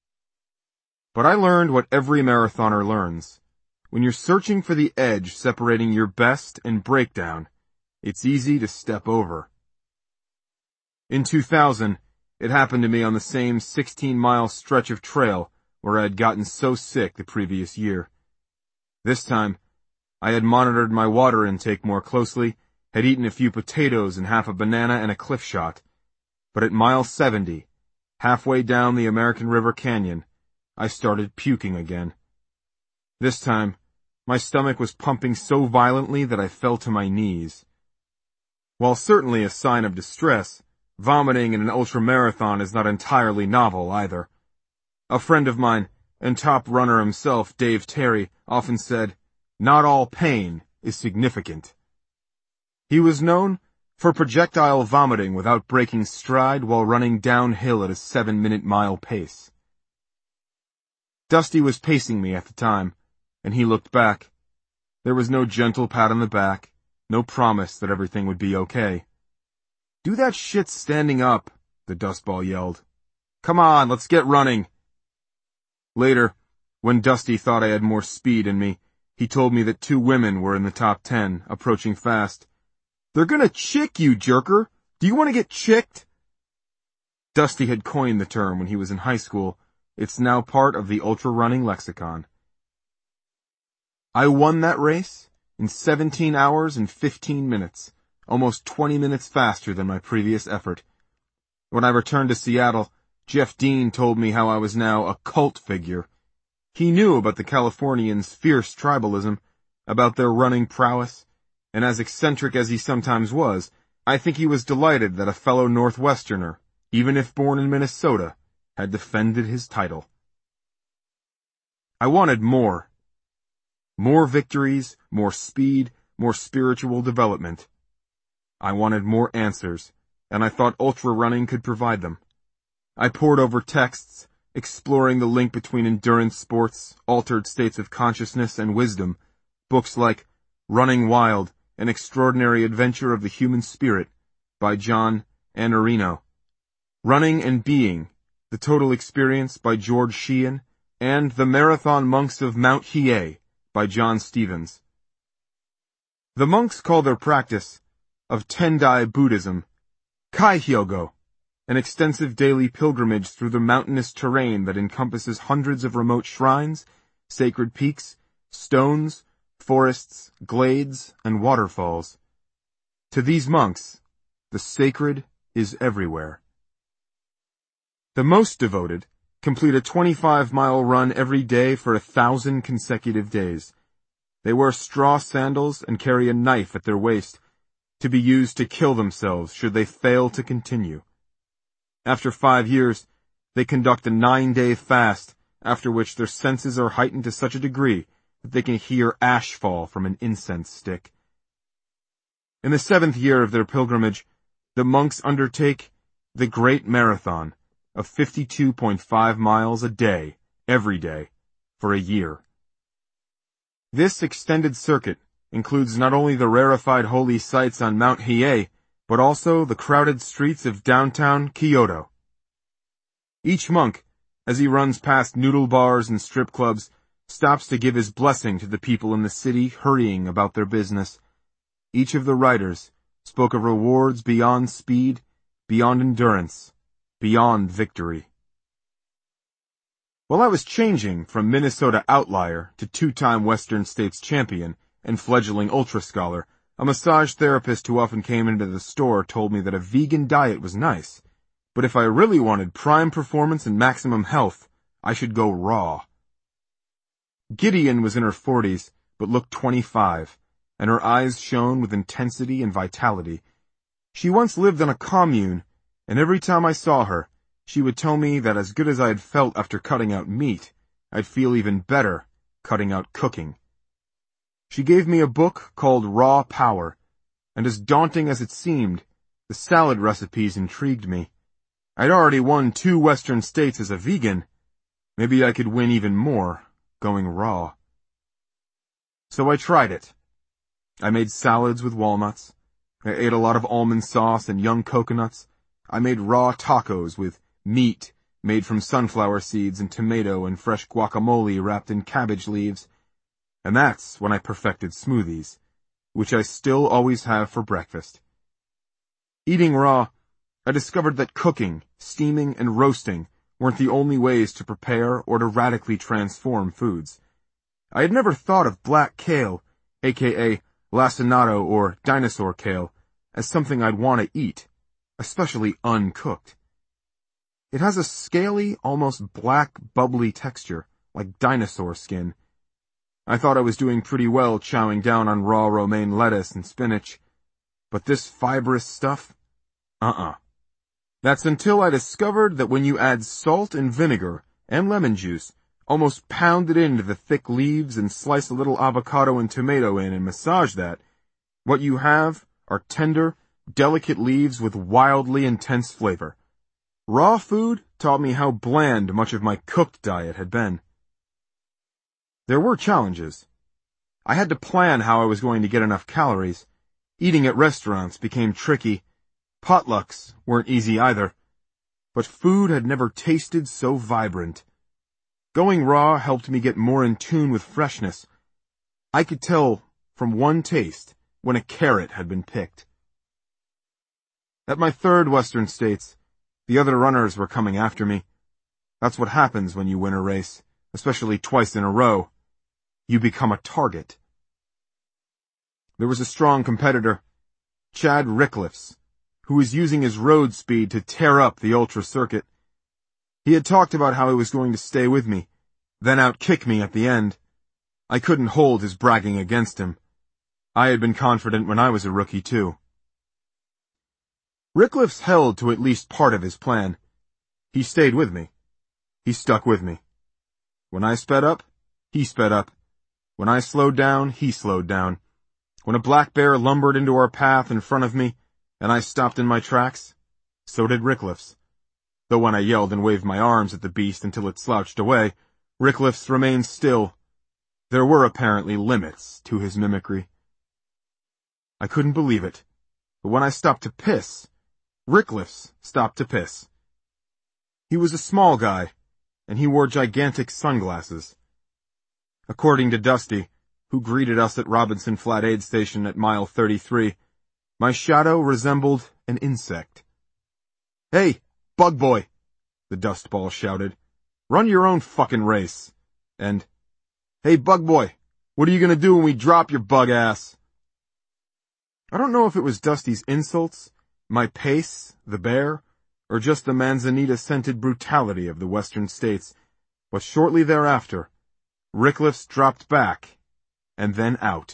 But I learned what every marathoner learns. When you're searching for the edge separating your best and breakdown, it's easy to step over. In two thousand, it happened to me on the same sixteen-mile stretch of trail where I had gotten so sick the previous year. This time, I had monitored my water intake more closely, had eaten a few potatoes and half a banana and a cliff shot. But at mile seventy, halfway down the American River Canyon, I started puking again. This time, my stomach was pumping so violently that I fell to my knees. While certainly a sign of distress, vomiting in an ultramarathon is not entirely novel either. A friend of mine, and top runner himself, Dave Terry, often said, "Not all pain is significant." He was known for projectile vomiting without breaking stride while running downhill at a seven-minute mile pace. Dusty was pacing me at the time, and he looked back. There was no gentle pat on the back, no promise that everything would be okay. "Do that shit standing up," the dustball yelled. "Come on, let's get running." Later, when Dusty thought I had more speed in me, he told me that two women were in the top ten, approaching fast. "They're gonna chick you, jerker! Do you want to get chicked?" Dusty had coined the term when he was in high school. It's now part of the ultra-running lexicon. I won that race in seventeen hours and fifteen minutes, almost twenty minutes faster than my previous effort. When I returned to Seattle, Jeff Dean told me how I was now a cult figure. He knew about the Californians' fierce tribalism, about their running prowess, and as eccentric as he sometimes was, I think he was delighted that a fellow Northwesterner, even if born in Minnesota, had defended his title. I wanted more. More victories, more speed, more spiritual development. I wanted more answers, and I thought ultra running could provide them. I pored over texts, exploring the link between endurance sports, altered states of consciousness, and wisdom, books like Running Wild, An Extraordinary Adventure of the Human Spirit, by John Iannarino, Running and Being, The Total Experience, by George Sheehan, and The Marathon Monks of Mount Hiei, by John Stevens. The monks call their practice of Tendai Buddhism Kaihyogo, an extensive daily pilgrimage through the mountainous terrain that encompasses hundreds of remote shrines, sacred peaks, stones, forests, glades, and waterfalls. To these monks, the sacred is everywhere. The most devoted complete a twenty-five mile run every day for a thousand consecutive days. They wear straw sandals and carry a knife at their waist, to be used to kill themselves should they fail to continue. After five years, they conduct a nine-day fast, after which their senses are heightened to such a degree that they can hear ash fall from an incense stick. In the seventh year of their pilgrimage, the monks undertake the Great Marathon of fifty-two point five miles a day, every day, for a year. This extended circuit includes not only the rarefied holy sites on Mount Hiei, but also the crowded streets of downtown Kyoto. Each monk, as he runs past noodle bars and strip clubs, stops to give his blessing to the people in the city hurrying about their business. Each of the writers spoke of rewards beyond speed, beyond endurance, beyond victory. While I was changing from Minnesota outlier to two-time Western States champion and fledgling ultra scholar, a massage therapist who often came into the store told me that a vegan diet was nice, but if I really wanted prime performance and maximum health, I should go raw. Gideon was in her forties, but looked twenty-five, and her eyes shone with intensity and vitality. She once lived on a commune, and every time I saw her, she would tell me that as good as I had felt after cutting out meat, I'd feel even better cutting out cooking. She gave me a book called Raw Power, and as daunting as it seemed, the salad recipes intrigued me. I'd already won two Western States as a vegan. Maybe I could win even more, going raw. So I tried it. I made salads with walnuts. I ate a lot of almond sauce and young coconuts. I made raw tacos with meat made from sunflower seeds and tomato and fresh guacamole wrapped in cabbage leaves. And that's when I perfected smoothies, which I still always have for breakfast. Eating raw, I discovered that cooking, steaming, and roasting weren't the only ways to prepare or to radically transform foods. I had never thought of black kale, aka lacinato or dinosaur kale, as something I'd want to eat, especially uncooked. It has a scaly, almost black, bubbly texture, like dinosaur skin. I thought I was doing pretty well chowing down on raw romaine lettuce and spinach, but this fibrous stuff? Uh-uh. That's until I discovered that when you add salt and vinegar and lemon juice, almost pound it into the thick leaves and slice a little avocado and tomato in and massage that, what you have are tender, delicate leaves with wildly intense flavor. Raw food taught me how bland much of my cooked diet had been. There were challenges. I had to plan how I was going to get enough calories. Eating at restaurants became tricky. Potlucks weren't easy either. But food had never tasted so vibrant. Going raw helped me get more in tune with freshness. I could tell from one taste when a carrot had been picked. At my third Western States, the other runners were coming after me. That's what happens when you win a race, especially twice in a row. You become a target. There was a strong competitor, Chad Rickliffs, who was using his road speed to tear up the ultra circuit. He had talked about how he was going to stay with me, then outkick me at the end. I couldn't hold his bragging against him. I had been confident when I was a rookie, too. Rickliffs held to at least part of his plan. He stayed with me. He stuck with me. When I sped up, he sped up. When I slowed down, he slowed down. When a black bear lumbered into our path in front of me, and I stopped in my tracks, so did Rickliffs. Though when I yelled and waved my arms at the beast until it slouched away, Rickliffs remained still. There were apparently limits to his mimicry. I couldn't believe it, but when I stopped to piss, Rickliffs stopped to piss. He was a small guy, and he wore gigantic sunglasses. According to Dusty, who greeted us at Robinson Flat Aid Station at mile thirty-three, my shadow resembled an insect. "Hey, Bug Boy," the dust ball shouted. "Run your own fucking race." And, "Hey, Bug Boy, what are you gonna do when we drop your bug ass?" I don't know if it was Dusty's insults, my pace, the bear, or just the manzanita-scented brutality of the western states, but shortly thereafter, Rickliffs dropped back, and then out.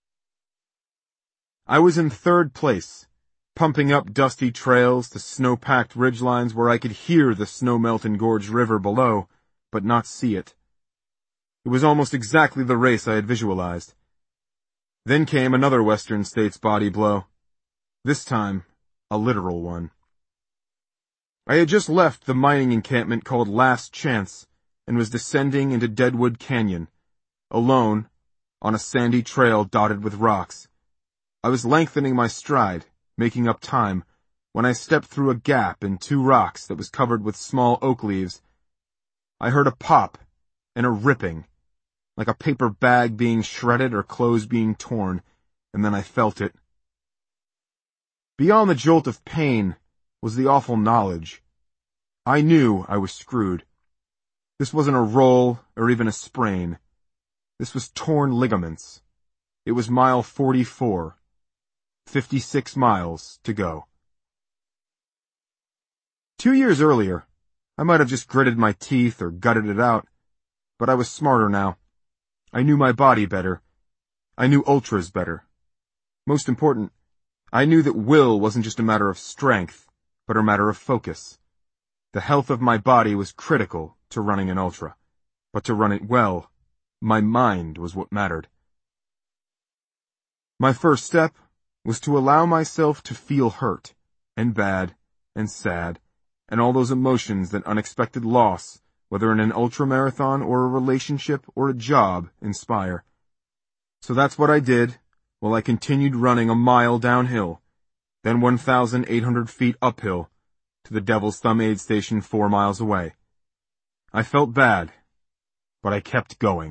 I was in third place, pumping up dusty trails to snow-packed ridgelines where I could hear the snow-melt-engorged river below, but not see it. It was almost exactly the race I had visualized. Then came another western states body blow. This time, a literal one. I had just left the mining encampment called Last Chance, and was descending into Deadwood Canyon, alone, on a sandy trail dotted with rocks. I was lengthening my stride, making up time, when I stepped through a gap in two rocks that was covered with small oak leaves. I heard a pop and a ripping, like a paper bag being shredded or clothes being torn, and then I felt it. Beyond the jolt of pain was the awful knowledge. I knew I was screwed. This wasn't a roll or even a sprain. This was torn ligaments. It was mile forty-four. Fifty-six miles to go. Two years earlier, I might have just gritted my teeth or gutted it out, but I was smarter now. I knew my body better. I knew ultras better. Most important, I knew that will wasn't just a matter of strength, but a matter of focus. The health of my body was critical to running an ultra, but to run it well, my mind was what mattered. My first step was to allow myself to feel hurt, and bad, and sad, and all those emotions that unexpected loss, whether in an ultramarathon or a relationship or a job, inspire. So that's what I did, while I continued running a mile downhill, then one thousand eight hundred feet uphill, to the Devil's Thumb aid station four miles away. I felt bad, but I kept going.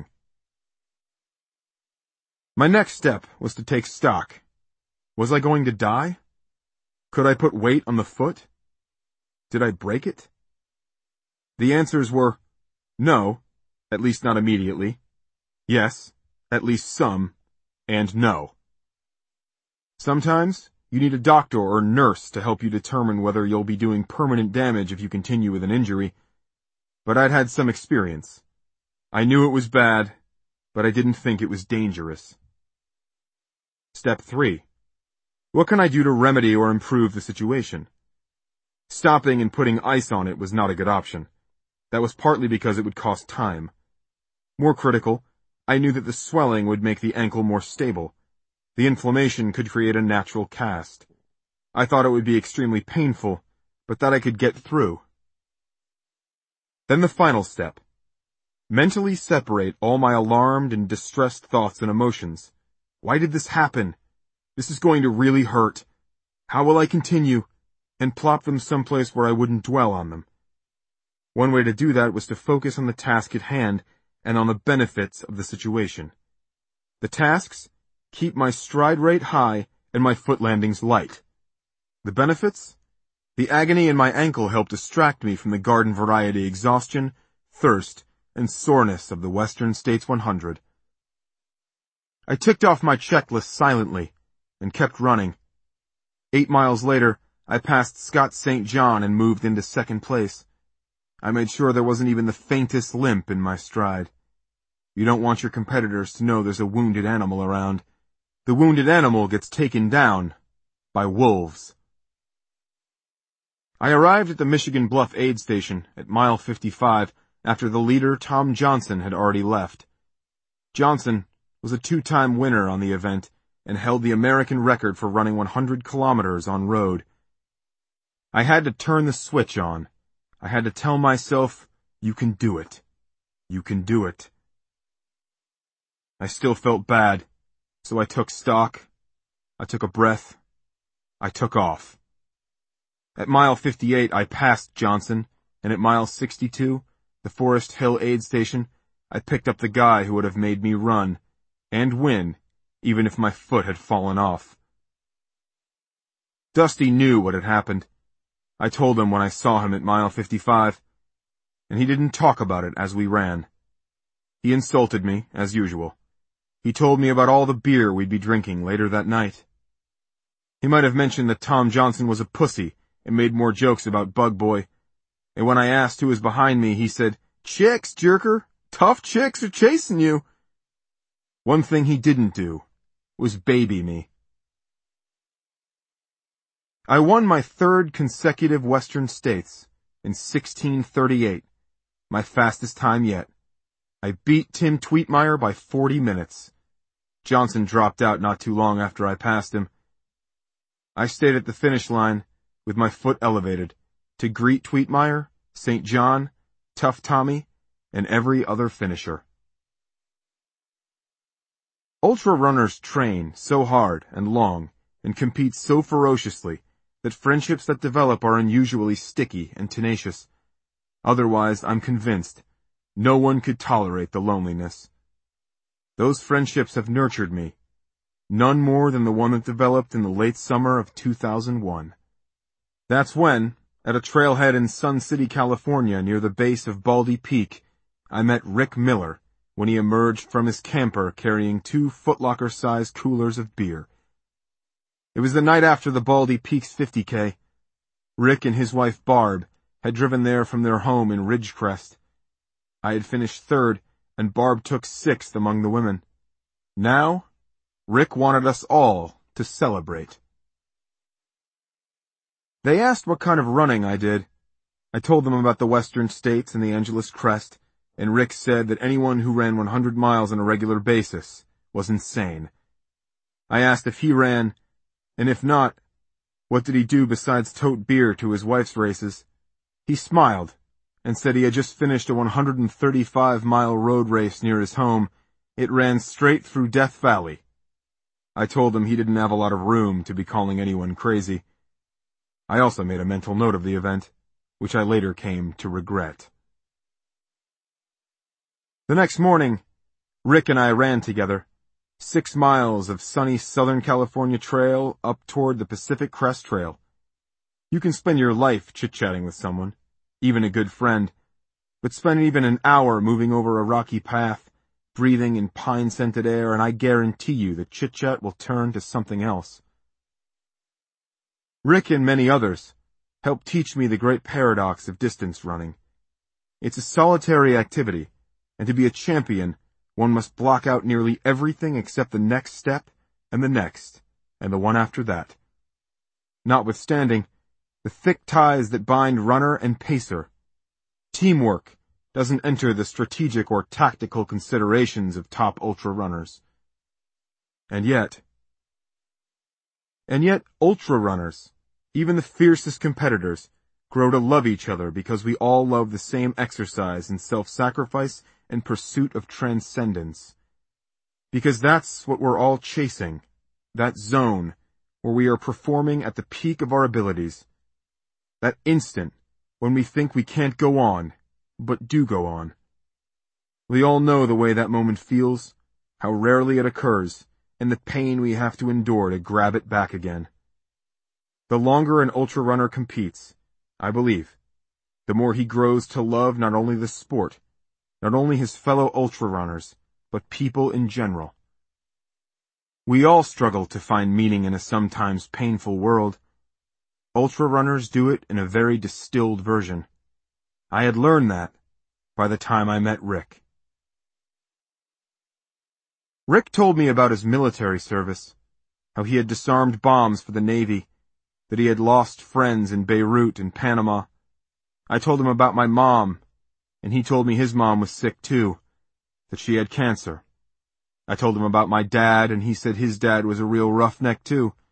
My next step was to take stock. Was I going to die? Could I put weight on the foot? Did I break it? The answers were no, at least not immediately, yes, at least some, and no. Sometimes you need a doctor or nurse to help you determine whether you'll be doing permanent damage if you continue with an injury. But I'd had some experience. I knew it was bad, but I didn't think it was dangerous. Step three. What can I do to remedy or improve the situation? Stopping and putting ice on it was not a good option. That was partly because it would cost time. More critical, I knew that the swelling would make the ankle more stable. The inflammation could create a natural cast. I thought it would be extremely painful, but that I could get through. Then the final step. Mentally separate all my alarmed and distressed thoughts and emotions. Why did this happen? This is going to really hurt. How will I continue? And plop them someplace where I wouldn't dwell on them. One way to do that was to focus on the task at hand and on the benefits of the situation. The tasks? Keep my stride rate high and my foot landings light. The benefits? The agony in my ankle helped distract me from the garden variety exhaustion, thirst, and soreness of the Western States one hundred. I ticked off my checklist silently and kept running. Eight miles later, I passed Scott Saint John and moved into second place. I made sure there wasn't even the faintest limp in my stride. You don't want your competitors to know there's a wounded animal around. the wounded animal gets taken down by wolves. I arrived at the Michigan Bluff aid station at mile fifty-five after the leader, Tom Johnson, had already left. Johnson was a two-time winner on the event and held the American record for running one hundred kilometers on road. I had to turn the switch on. I had to tell myself, you can do it. You can do it. I still felt bad, so I took stock. I took a breath. I took off. At mile fifty-eight, I passed Johnson, and at mile sixty-two, the Forest Hill aid station, I picked up the guy who would have made me run, and win, even if my foot had fallen off. Dusty knew what had happened. I told him when I saw him at mile fifty-five, and he didn't talk about it as we ran. He insulted me, as usual. He told me about all the beer we'd be drinking later that night. He might have mentioned that Tom Johnson was a pussy and made more jokes about Bug Boy, and when I asked who was behind me, he said, "Chicks, jerker! Tough chicks are chasing you!" One thing he didn't do was baby me. I won my third consecutive Western States in sixteen thirty-eight, my fastest time yet. I beat Tim Tweetmeyer by forty minutes. Johnson dropped out not too long after I passed him. I stayed at the finish line with my foot elevated to greet Tweetmeyer, Saint John, Tough Tommy, and every other finisher. Ultra runners train so hard and long and compete so ferociously that friendships that develop are unusually sticky and tenacious. Otherwise, I'm convinced, no one could tolerate the loneliness. Those friendships have nurtured me, none more than the one that developed in the late summer of two thousand one. That's when, at a trailhead in Sun City, California, near the base of Baldy Peak, I met Rick Miller when he emerged from his camper carrying two Foot Locker-sized coolers of beer. It was the night after the Baldy Peaks fifty K. Rick and his wife Barb had driven there from their home in Ridgecrest. I had finished third, and Barb took sixth among the women. Now, Rick wanted us all to celebrate. They asked what kind of running I did. I told them about the Western States and the Angeles Crest, and Rick said that anyone who ran one hundred miles on a regular basis was insane. I asked if he ran, and if not, what did he do besides tote beer to his wife's races? He smiled and said he had just finished a one hundred thirty-five mile road race near his home. It ran straight through Death Valley. I told him he didn't have a lot of room to be calling anyone crazy. I also made a mental note of the event, which I later came to regret. The next morning, Rick and I ran together, six miles of sunny Southern California trail up toward the Pacific Crest Trail. You can spend your life chit-chatting with someone, even a good friend, but spend even an hour moving over a rocky path, breathing in pine-scented air, and I guarantee you that chit-chat will turn to something else. Rick and many others helped teach me the great paradox of distance running. It's a solitary activity, and to be a champion, one must block out nearly everything except the next step, and the next, and the one after that. Notwithstanding the thick ties that bind runner and pacer, teamwork doesn't enter the strategic or tactical considerations of top ultra runners. And yet, and yet ultra runners, even the fiercest competitors, grow to love each other because we all love the same exercise and self-sacrifice and pursuit of transcendence. Because that's what we're all chasing, that zone where we are performing at the peak of our abilities, that instant when we think we can't go on, but do go on. We all know the way that moment feels, how rarely it occurs, and the pain we have to endure to grab it back again. The longer an ultra runner competes, I believe, the more he grows to love not only the sport, not only his fellow ultra runners, but people in general. We all struggle to find meaning in a sometimes painful world. Ultra runners do it in a very distilled version. I had learned that by the time I met Rick. Rick told me about his military service how he had disarmed bombs for the Navy, that he had lost friends in Beirut and Panama. I told him about my mom, and he told me his mom was sick too, that she had cancer. I told him about my dad, and he said his dad was a real roughneck too,